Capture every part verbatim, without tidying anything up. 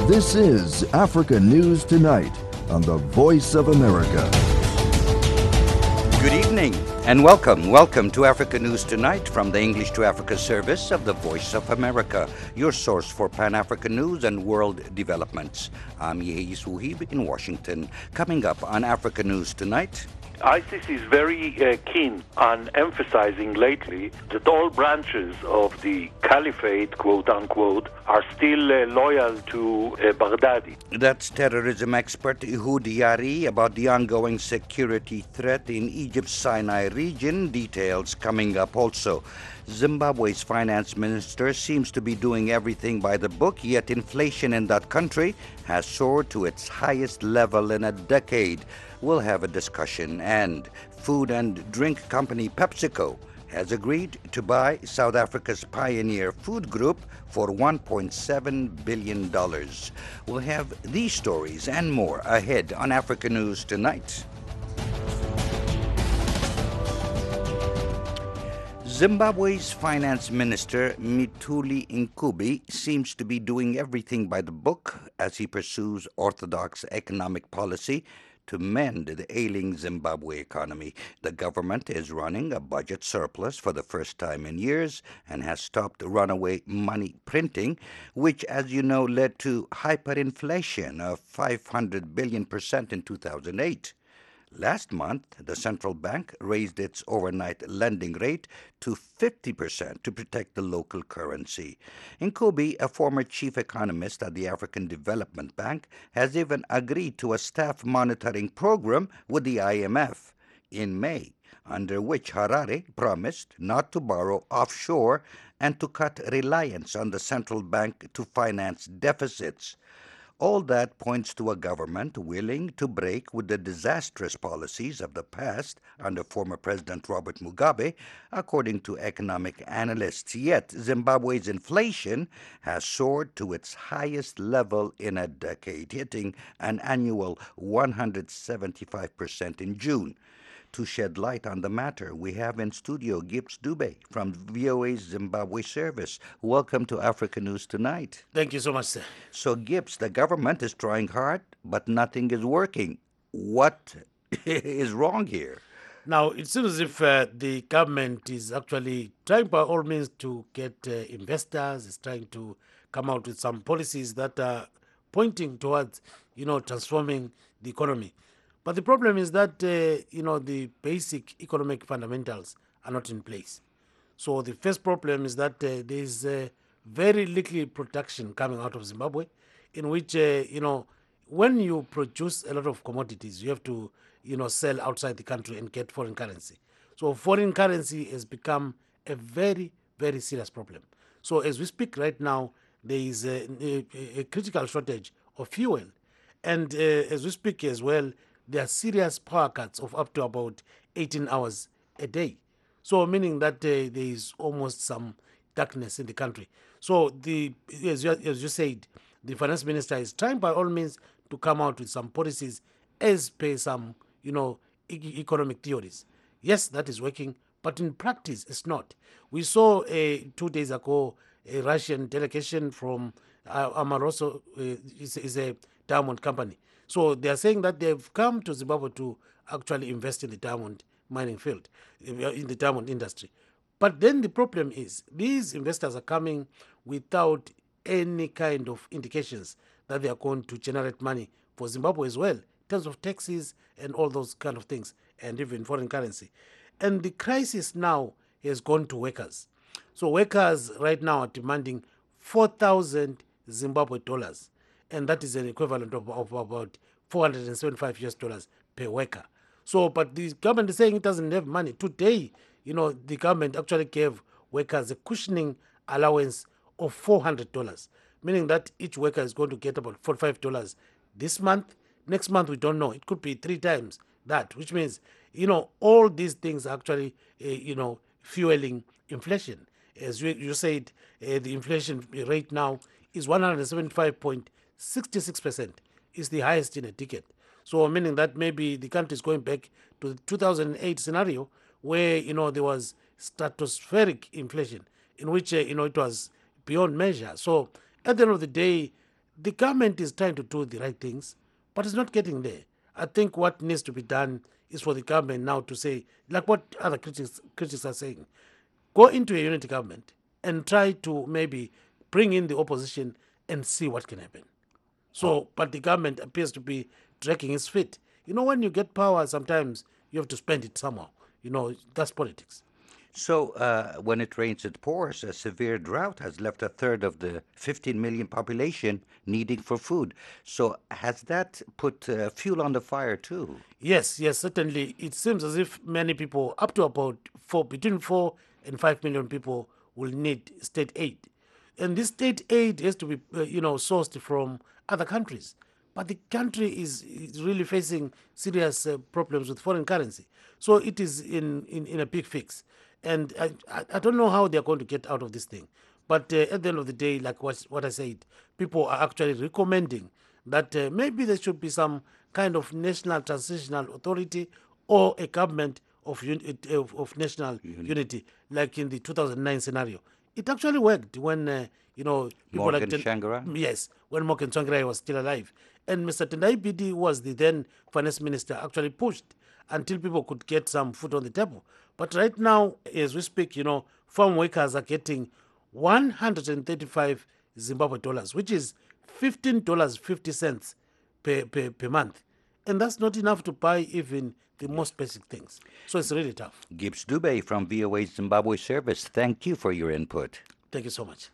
This is Africa News Tonight on the Voice of America. Good evening and welcome. Welcome to Africa News Tonight from the English to Africa service of the Voice of America, your source for Pan-African news and world developments. I'm Yehi Suhib in Washington. Coming up on Africa News Tonight. ISIS is very uh, keen on emphasizing lately that all branches of the caliphate, quote-unquote, are still uh, loyal to uh, Baghdadi. That's terrorism expert Ehud Yari about the ongoing security threat in Egypt's Sinai region. Details coming up also. Zimbabwe's finance minister seems to be doing everything by the book, yet inflation in that country has soared to its highest level in a decade. We'll have a discussion. And food and drink company PepsiCo has agreed to buy South Africa's Pioneer Food Group for one point seven billion dollars. We'll have these stories and more ahead on Africa News Tonight. Zimbabwe's finance minister, Mithuli Nkubi, seems to be doing everything by the book as he pursues orthodox economic policy to mend the ailing Zimbabwe economy. The government is running a budget surplus for the first time in years and has stopped runaway money printing, which, as you know, led to hyperinflation of five hundred billion percent in two thousand eight. Last month, the central bank raised its overnight lending rate to fifty percent to protect the local currency. Nkubi, a former chief economist at the African Development Bank, has even agreed to a staff monitoring program with the I M F in May, under which Harare promised not to borrow offshore and to cut reliance on the central bank to finance deficits. All that points to a government willing to break with the disastrous policies of the past under former President Robert Mugabe, according to economic analysts. Yet, Zimbabwe's inflation has soared to its highest level in a decade, hitting an annual one hundred seventy-five percent in June. To shed light on the matter, we have in studio Gibbs Dube from V O A's Zimbabwe service. Welcome to Africa News Tonight. Thank you so much, sir. So, Gibbs, the government is trying hard, but nothing is working. What is wrong here? Now, it seems as if uh, the government is actually trying by all means to get uh, investors, is trying to come out with some policies that are pointing towards, you know, transforming the economy. But the problem is that, uh, you know, the basic economic fundamentals are not in place. So the first problem is that uh, there is uh, very little production coming out of Zimbabwe, in which, uh, you know, when you produce a lot of commodities, you have to, you know, sell outside the country and get foreign currency. So foreign currency has become a very, very serious problem. So as we speak right now, there is a, a, a critical shortage of fuel. And uh, as we speak as well, there are serious power cuts of up to about eighteen hours a day. So meaning that uh, there is almost some darkness in the country. So the as you, as you said, the finance minister is trying by all means to come out with some policies as per some, you know, e- economic theories. Yes, that is working, but in practice it's not. We saw uh, two days ago a Russian delegation from uh, Amaroso, uh, is, is a diamond company. So they are saying that they've come to Zimbabwe to actually invest in the diamond mining field, in the diamond industry. But then the problem is these investors are coming without any kind of indications that they are going to generate money for Zimbabwe as well, in terms of taxes and all those kind of things, and even foreign currency. And the crisis now has gone to workers. So workers right now are demanding four thousand Zimbabwe dollars. And that is an equivalent of, of about four hundred seventy-five U S dollars per worker. So, but the government is saying it doesn't have money. Today, you know, the government actually gave workers a cushioning allowance of four hundred dollars, meaning that each worker is going to get about forty-five dollars this month. Next month, we don't know. It could be three times that, which means, you know, all these things are actually, uh, you know, fueling inflation. As you, you said, uh, the inflation rate now is one hundred seventy-five point sixty-six percent, is the highest in a decade. So meaning that maybe the country is going back to the two thousand eight scenario where, you know, there was stratospheric inflation in which, uh, you know, it was beyond measure. So at the end of the day, the government is trying to do the right things, but it's not getting there. I think what needs to be done is for the government now to say, like what other critics, critics are saying, go into a unity government and try to maybe bring in the opposition and see what can happen. So, but the government appears to be dragging its feet. You know, when you get power, sometimes you have to spend it somehow. You know, that's politics. So, uh, when it rains, it pours. A severe drought has left a third of the fifteen million population needing for food. So, has that put uh, fuel on the fire too? Yes, yes, certainly. It seems as if many people, up to about four, between four and five million people, will need state aid. And this state aid has to be, uh, you know, sourced from other countries. But the country is, is really facing serious uh, problems with foreign currency. So it is in, in, in a big fix. And I, I, I don't know how they're going to get out of this thing. But uh, at the end of the day, like what, what I said, people are actually recommending that uh, maybe there should be some kind of national transitional authority or a government of, un- of, of national unity. unity, like in the two thousand nine scenario. It actually worked when, uh, you know, people Morgan like Ten- Tsvangirai? Yes, when Morgan Tsvangirai was still alive. And Mister Tendai Biti, who was the then finance minister, actually pushed until people could get some food on the table. But right now, as we speak, you know, farm workers are getting one hundred thirty-five Zimbabwe dollars, which is fifteen dollars and fifty cents per, per, per month. And that's not enough to buy even the most basic things. So it's really tough. Gibbs Dubé from V O A Zimbabwe Service, thank you for your input. Thank you so much.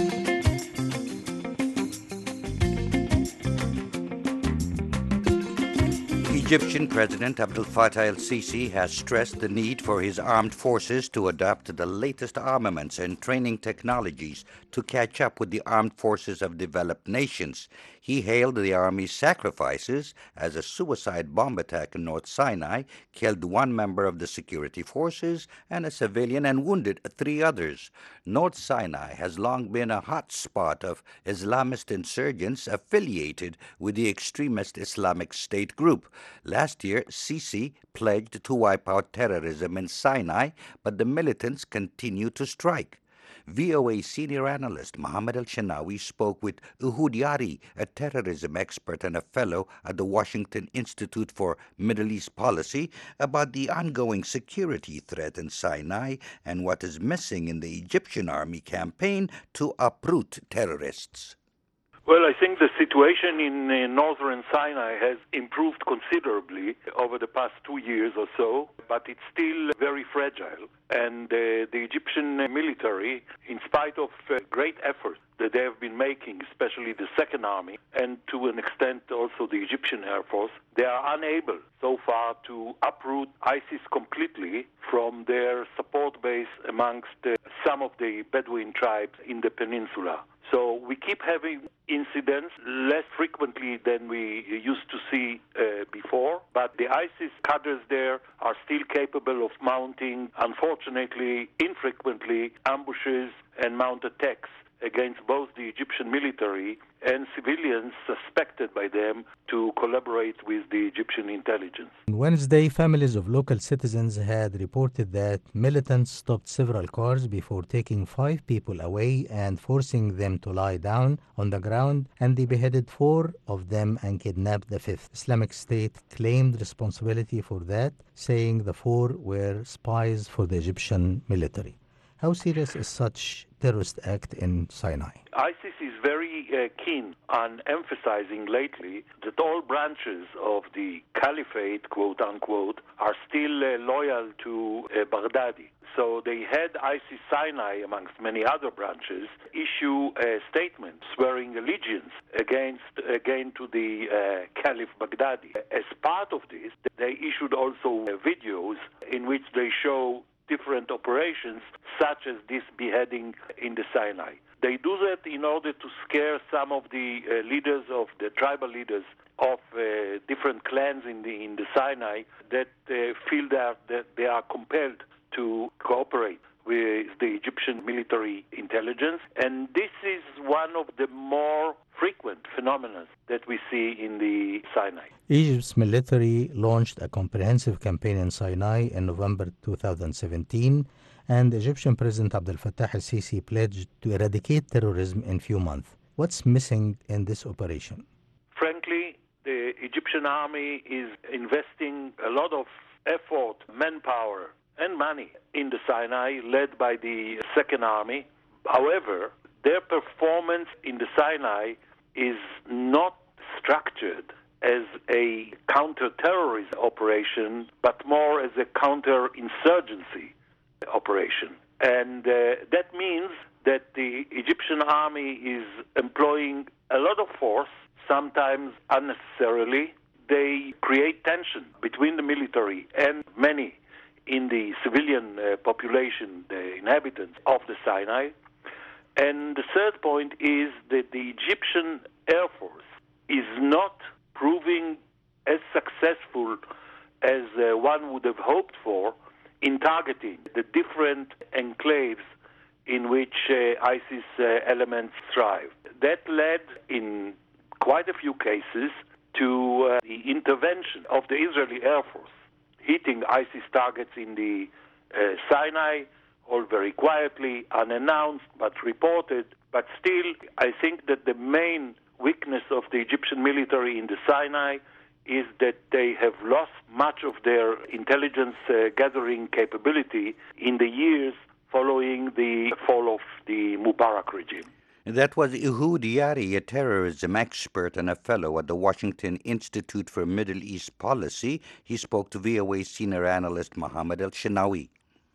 Egyptian President Abdel Fattah el-Sisi has stressed the need for his armed forces to adopt the latest armaments and training technologies to catch up with the armed forces of developed nations. He hailed the army's sacrifices as a suicide bomb attack in North Sinai killed one member of the security forces and a civilian and wounded three others. North Sinai has long been a hot spot of Islamist insurgents affiliated with the extremist Islamic State group. Last year, Sisi pledged to wipe out terrorism in Sinai, but the militants continue to strike. V O A senior analyst Mohammed El-Shenawi spoke with Uhud Yari, a terrorism expert and a fellow at the Washington Institute for Middle East Policy, about the ongoing security threat in Sinai and what is missing in the Egyptian army campaign to uproot terrorists. Well, I think the situation in uh, northern Sinai has improved considerably over the past two years or so, but it's still very fragile. And uh, the Egyptian military, in spite of uh, great efforts that they have been making, especially the Second Army, and to an extent also the Egyptian Air Force, they are unable so far to uproot ISIS completely from their support base amongst uh, some of the Bedouin tribes in the peninsula. So we keep having incidents less frequently than we used to see uh, before, but the ISIS cadres there are still capable of mounting, unfortunately, infrequently, ambushes and mount attacks against both the Egyptian military and civilians suspected by them to collaborate with the Egyptian intelligence. On Wednesday, families of local citizens had reported that militants stopped several cars before taking five people away and forcing them to lie down on the ground, and they beheaded four of them and kidnapped the fifth. Islamic State claimed responsibility for that, saying the four were spies for the Egyptian military. How serious is such terrorist act in Sinai? ISIS is very uh, keen on emphasizing lately that all branches of the caliphate, quote unquote, are still uh, loyal to uh, Baghdadi. So they had ISIS Sinai, amongst many other branches, issue a statement swearing allegiance against again to the uh, Caliph Baghdadi. As part of this, they issued also uh, videos in which they show different operations, such as this beheading in the Sinai. They do that in order to scare some of the uh, leaders of the tribal leaders of uh, different clans in the in the Sinai that uh, feel that, that they are compelled to cooperate with the Egyptian military intelligence. And this is one of the more frequent phenomena that we see in the Sinai. Egypt's military launched a comprehensive campaign in Sinai in November two thousand seventeen, and Egyptian President Abdel Fattah el-Sisi pledged to eradicate terrorism in few months. What's missing in this operation? Frankly, the Egyptian army is investing a lot of effort, manpower, and money in the Sinai, led by the Second Army. However, their performance in the Sinai is not structured as a counter-terrorism operation, but more as a counter-insurgency operation. And uh, that means that the Egyptian army is employing a lot of force, sometimes unnecessarily. They create tension between the military and many in the civilian uh, population, the inhabitants of the Sinai. And the third point is that the Egyptian Air Force is not proving as successful as uh, one would have hoped for in targeting the different enclaves in which uh, ISIS uh, elements thrive. That led, in quite a few cases, to uh, the intervention of the Israeli Air Force, hitting ISIS targets in the uh, Sinai, all very quietly, unannounced, but reported. But still, I think that the main weakness of the Egyptian military in the Sinai is that they have lost much of their intelligence uh, gathering capability in the years following the fall of the Mubarak regime. That was Ehud Yari, a terrorism expert and a fellow at the Washington Institute for Middle East Policy. He spoke to V O A senior analyst Mohammed El-Shenawi.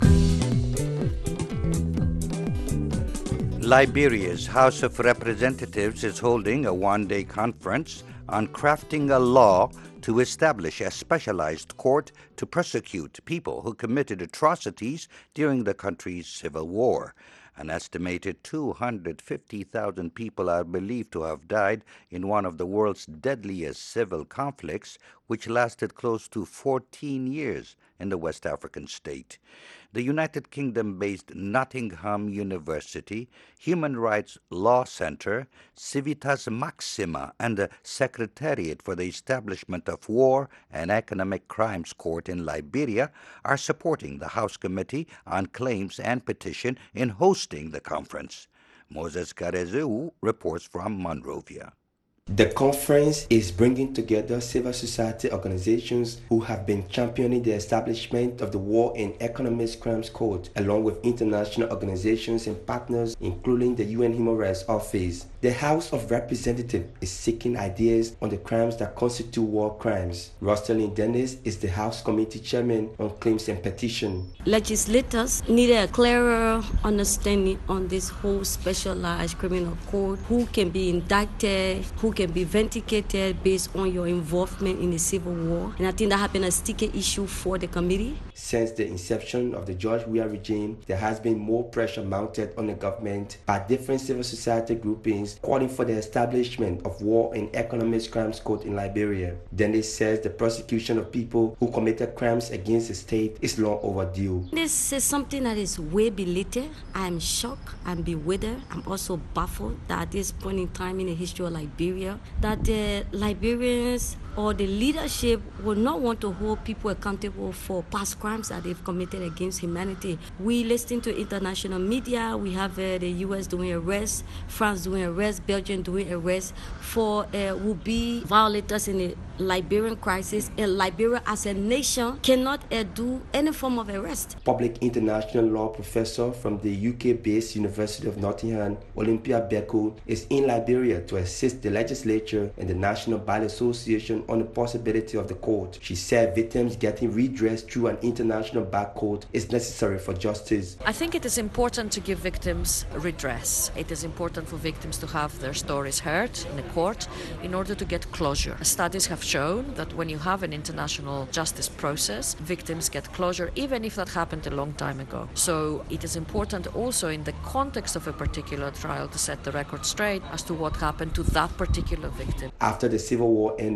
Liberia's House of Representatives is holding a one-day conference on crafting a law to establish a specialized court to prosecute people who committed atrocities during the country's civil war. An estimated two hundred fifty thousand people are believed to have died in one of the world's deadliest civil conflicts, which lasted close to fourteen years in the West African state. The United Kingdom-based Nottingham University, Human Rights Law Center, Civitas Maxima, and the Secretariat for the Establishment of War and Economic Crimes Court in Liberia are supporting the House Committee on Claims and Petition in hosting the conference. Moses Karezeu reports from Monrovia. The conference is bringing together civil society organizations who have been championing the establishment of the War and Economic Crimes Court, along with international organizations and partners, including the U N Human Rights Office. The House of Representatives is seeking ideas on the crimes that constitute war crimes. Rosalind Dennis is the House Committee Chairman on Claims and Petition. Legislators need a clearer understanding on this whole specialized criminal court, who can be indicted, who can be vindicated based on your involvement in the civil war. And I think that has been a sticky issue for the committee. Since the inception of the George Weah regime, there has been more pressure mounted on the government by different civil society groupings calling for the establishment of War and Economic Crimes Court in Liberia. Dennis says the prosecution of people who committed crimes against the state is long overdue. This is something that is way belated. I'm shocked, I'm bewildered. I'm also baffled that at this point in time in the history of Liberia, that the Liberians or the leadership would not want to hold people accountable for past crimes that they've committed against humanity. We listen to international media. We have uh, the U S doing arrests, France doing arrests, Belgium doing arrests for uh, would-be violators in the Liberian crisis. And Liberia as a nation cannot uh, do any form of arrest. Public international law professor from the U K-based University of Nottingham, Olympia Beku, is in Liberia to assist the legislature and the National Bar Association on the possibility of the court. She said victims getting redress through an international bar court is necessary for justice. I think it is important to give victims redress. It is important for victims to have their stories heard in the court in order to get closure. Studies have shown that when you have an international justice process, victims get closure, even if that happened a long time ago. So it is important also in the context of a particular trial to set the record straight as to what happened to that particular victim. After the civil war ended,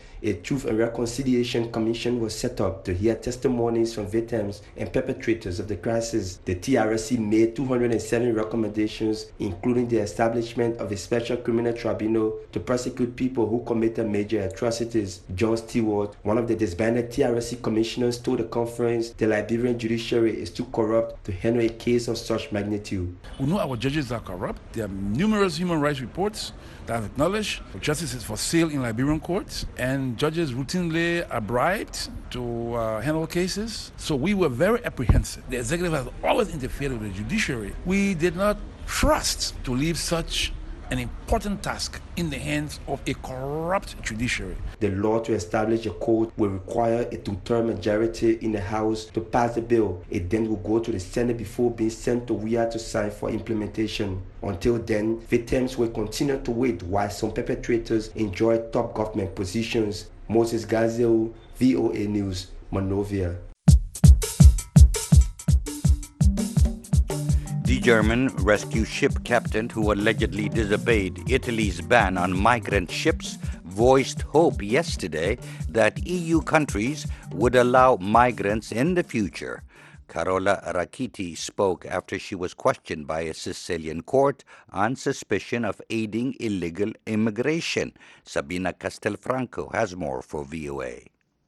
a Truth and Reconciliation Commission was set up to hear testimonies from victims and perpetrators of the crisis. The T R C made two hundred seven recommendations, including the establishment of a special criminal tribunal to prosecute people who committed major atrocities. John Stewart, one of the disbanded T R C commissioners, told the conference the Liberian judiciary is too corrupt to handle a case of such magnitude. We know our judges are corrupt. There are numerous human rights reports that have acknowledged justice is for sale in Liberian courts, and judges routinely are bribed to uh, handle cases. So we were very apprehensive. The executive has always interfered with the judiciary. We did not trust to leave such an important task in the hands of a corrupt judiciary. The law to establish a court will require a two-third majority in the House to pass the bill. It then will go to the Senate before being sent to W I A to sign for implementation. Until then, victims will continue to wait while some perpetrators enjoy top government positions. Moses Gazeo, V O A News, Monrovia. The German rescue ship captain who allegedly disobeyed Italy's ban on migrant ships voiced hope yesterday that E U countries would allow migrants in the future. Carola Rackete spoke after she was questioned by a Sicilian court on suspicion of aiding illegal immigration. Sabina Castelfranco has more for V O A.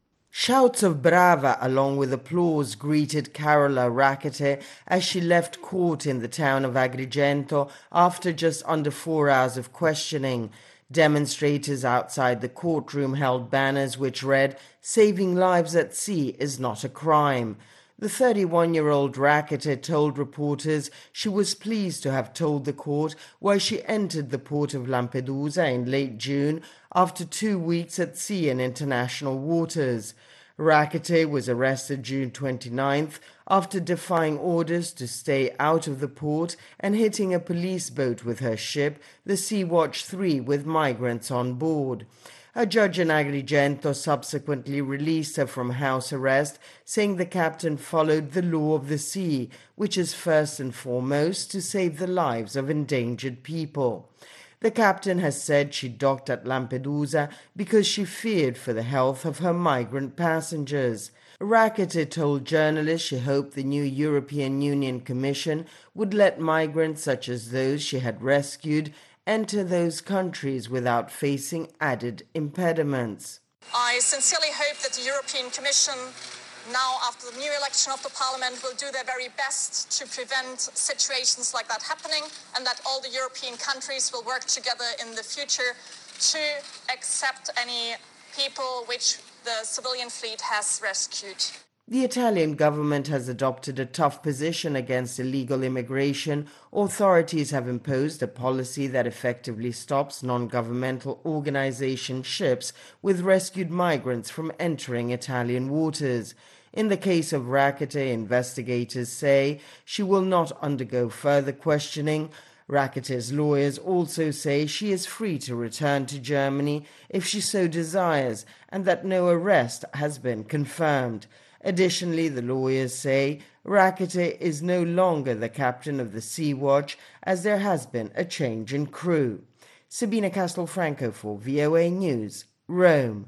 Shouts of brava along with applause greeted Carola Rackete as she left court in the town of Agrigento after just under four hours of questioning. Demonstrators outside the courtroom held banners which read, "Saving lives at sea is not a crime." The thirty-one-year-old Rackete told reporters she was pleased to have told the court why she entered the port of Lampedusa in late June after two weeks at sea in international waters. Rackete was arrested June twenty-ninth after defying orders to stay out of the port and hitting a police boat with her ship, the Sea-Watch three, with migrants on board. A judge in Agrigento subsequently released her from house arrest, saying the captain followed the law of the sea, which is first and foremost to save the lives of endangered people. The captain has said she docked at Lampedusa because she feared for the health of her migrant passengers. Rackete told journalists she hoped the new European Union Commission would let migrants such as those she had rescued enter those countries without facing added impediments. I sincerely hope that the European Commission, now after the new election of the Parliament, will do their very best to prevent situations like that happening, and that all the European countries will work together in the future to accept any people which the civilian fleet has rescued. The Italian government has adopted a tough position against illegal immigration. Authorities have imposed a policy that effectively stops non-governmental organization ships with rescued migrants from entering Italian waters. In the case of Rackete, investigators say she will not undergo further questioning. Rackete's lawyers also say she is free to return to Germany if she so desires, and that no arrest has been confirmed. Additionally, the lawyers say Rackete is no longer the captain of the Sea-Watch, as there has been a change in crew. Sabina Castelfranco for V O A News, Rome.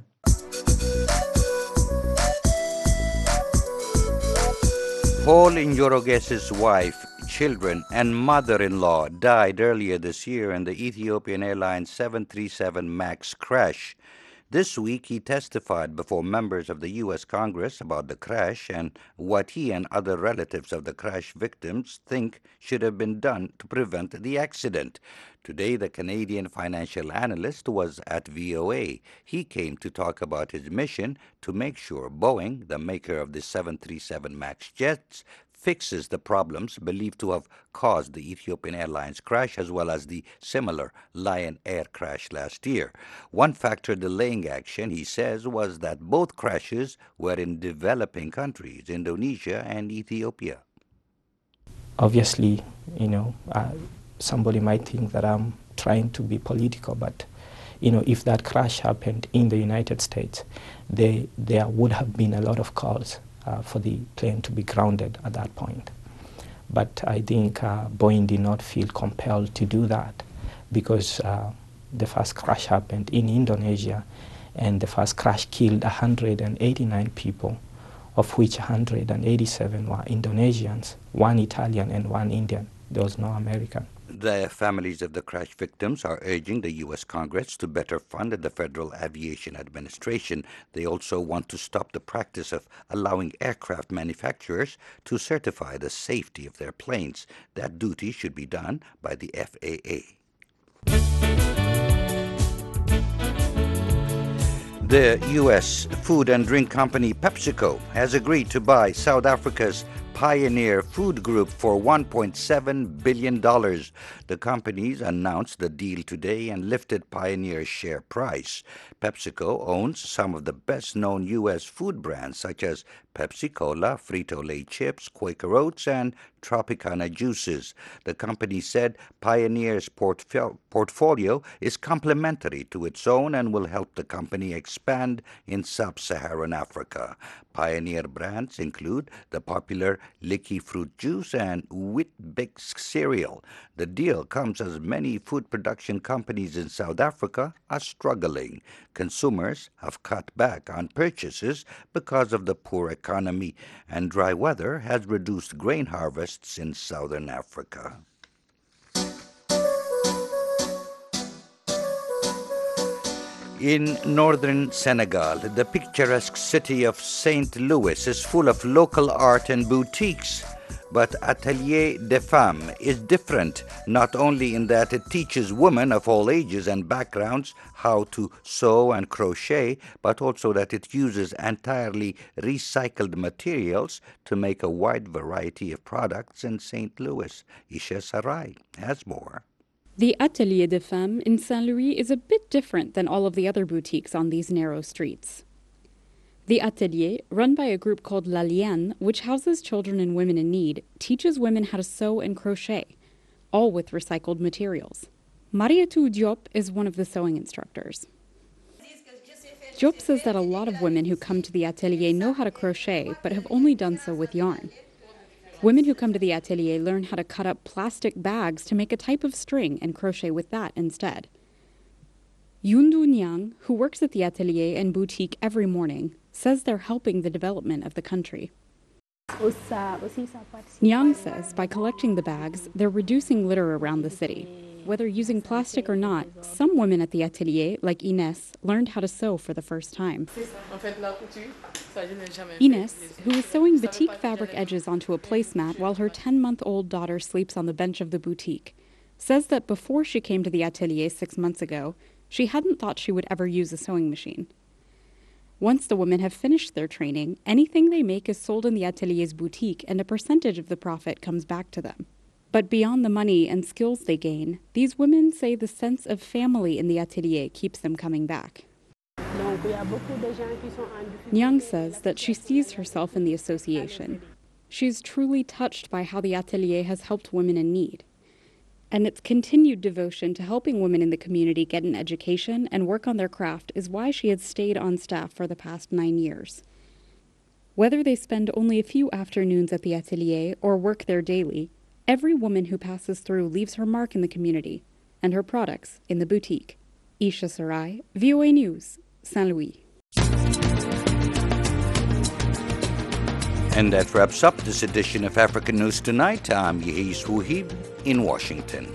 Paul Njoroges's wife, children, and mother-in-law died earlier this year in the Ethiopian Airlines seven thirty-seven MAX crash. This week, he testified before members of the U S Congress about the crash and what he and other relatives of the crash victims think should have been done to prevent the accident. Today, the Canadian financial analyst was at V O A. He came to talk about his mission to make sure Boeing, the maker of the seven thirty-seven MAX jets, fixes the problems believed to have caused the Ethiopian Airlines crash, as well as the similar Lion Air crash last year. One factor delaying action, he says, was that both crashes were in developing countries, Indonesia and Ethiopia. Obviously, you know, uh, somebody might think that I'm trying to be political, but you know, if that crash happened in the United States, they, there would have been a lot of calls Uh, for the plane to be grounded at that point. But I think uh, Boeing did not feel compelled to do that because uh, the first crash happened in Indonesia, and the first crash killed one hundred eighty-nine people, of which one hundred eighty-seven were Indonesians, one Italian and one Indian. There was no American. The families of the crash victims are urging the U S Congress to better fund the Federal Aviation Administration. They also want to stop the practice of allowing aircraft manufacturers to certify the safety of their planes. That duty should be done by the F A A. The U S food and drink company PepsiCo has agreed to buy South Africa's Pioneer Food Group for one point seven billion dollars. The companies announced the deal today and lifted Pioneer's share price. PepsiCo owns some of the best-known U S food brands such as Pepsi-Cola, Frito-Lay chips, Quaker Oats, and Tropicana juices. The company said Pioneer's portfo- portfolio is complementary to its own and will help the company expand in sub-Saharan Africa. Pioneer brands include the popular Licky Fruit Juice and Weet-Bix cereal. The deal comes as many food production companies in South Africa are struggling. Consumers have cut back on purchases because of the poor economy, and dry weather has reduced grain harvests in southern Africa. In northern Senegal, the picturesque city of Saint Louis is full of local art and boutiques. But Atelier des Femmes is different, not only in that it teaches women of all ages and backgrounds how to sew and crochet, but also that it uses entirely recycled materials to make a wide variety of products in Saint Louis. Isha Sarai has more. The Atelier des Femmes in Saint Louis is a bit different than all of the other boutiques on these narrow streets. The Atelier, run by a group called La Liane, which houses children and women in need, teaches women how to sew and crochet, all with recycled materials. Mariatou Diop is one of the sewing instructors. Diop says that a lot of women who come to the Atelier know how to crochet, but have only done so with yarn. Women who come to the Atelier learn how to cut up plastic bags to make a type of string and crochet with that instead. Yundu Nyang, who works at the Atelier and boutique every morning, says they're helping the development of the country. Nyang says by collecting the bags, they're reducing litter around the city. Whether using plastic or not, some women at the Atelier, like Ines, learned how to sew for the first time. Ines, who is sewing batik fabric edges onto a placemat while her ten-month-old daughter sleeps on the bench of the boutique, says that before she came to the Atelier six months ago, she hadn't thought she would ever use a sewing machine. Once the women have finished their training, anything they make is sold in the Atelier's boutique and a percentage of the profit comes back to them. But beyond the money and skills they gain, these women say the sense of family in the Atelier keeps them coming back. Nyang says that she sees herself in the association. She's truly touched by how the Atelier has helped women in need. And its continued devotion to helping women in the community get an education and work on their craft is why she has stayed on staff for the past nine years. Whether they spend only a few afternoons at the Atelier or work there daily, every woman who passes through leaves her mark in the community and her products in the boutique. Isha Sarai, V O A News, Saint Louis. And that wraps up this edition of African News Tonight. I'm Yehis Wuhib in Washington.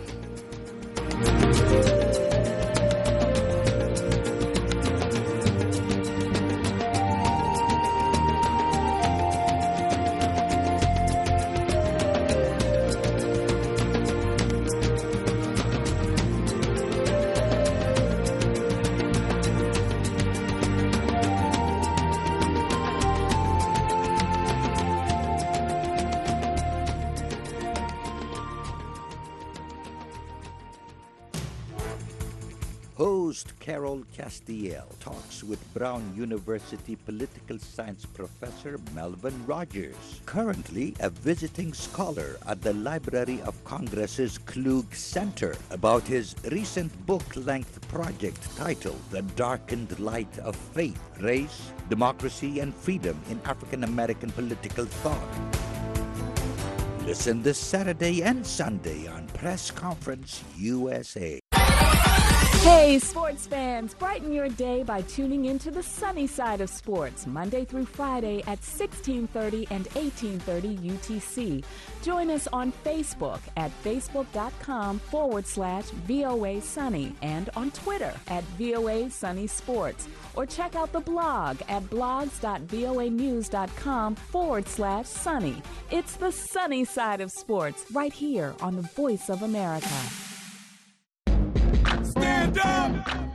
Host Carol Castiel talks with Brown University political science professor Melvin Rogers, currently a visiting scholar at the Library of Congress's Klug Center, about his recent book-length project titled The Darkened Light of Faith, Race, Democracy, and Freedom in African American Political Thought. Listen this Saturday and Sunday on Press Conference U S A. Hey, sports fans! Brighten your day by tuning into the sunny side of sports, Monday through Friday at sixteen thirty and eighteen thirty U T C. Join us on Facebook at facebook.com forward slash VOA Sunny and on Twitter at VOA Sunny Sports. Or check out the blog at blogs.voanews.com forward slash sunny. It's the sunny side of sports right here on the Voice of America. Stand up!